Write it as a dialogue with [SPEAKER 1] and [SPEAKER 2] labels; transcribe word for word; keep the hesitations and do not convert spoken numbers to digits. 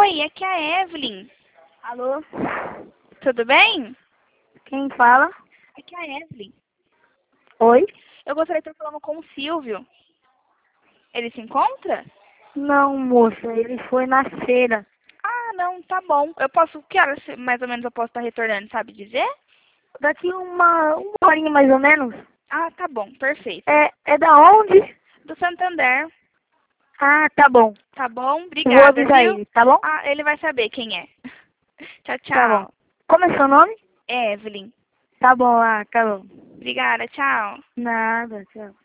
[SPEAKER 1] Oi, aqui é a Evelyn.
[SPEAKER 2] Alô?
[SPEAKER 1] Tudo bem?
[SPEAKER 2] Quem fala?
[SPEAKER 1] Aqui é a Evelyn.
[SPEAKER 2] Oi?
[SPEAKER 1] Eu gostaria de estar falando com o Silvio. Ele se encontra?
[SPEAKER 2] Não, moça, ele foi na feira.
[SPEAKER 1] Ah, não, tá bom. Eu posso, que horas mais ou menos eu posso estar retornando, sabe dizer?
[SPEAKER 2] Daqui uma, uma horinha mais ou menos.
[SPEAKER 1] Ah, tá bom, perfeito.
[SPEAKER 2] É, é da onde?
[SPEAKER 1] Do Santander.
[SPEAKER 2] Ah, tá bom.
[SPEAKER 1] Tá bom?
[SPEAKER 2] Vou
[SPEAKER 1] Obrigada,
[SPEAKER 2] avisar
[SPEAKER 1] viu?
[SPEAKER 2] ele, tá bom?
[SPEAKER 1] Ah, ele vai saber quem é. Tchau,
[SPEAKER 2] Tá bom.
[SPEAKER 1] tchau.
[SPEAKER 2] Como é seu nome?
[SPEAKER 1] Evelyn.
[SPEAKER 2] Tá bom, ah, tá bom.
[SPEAKER 1] Obrigada, tchau.
[SPEAKER 2] Nada, tchau.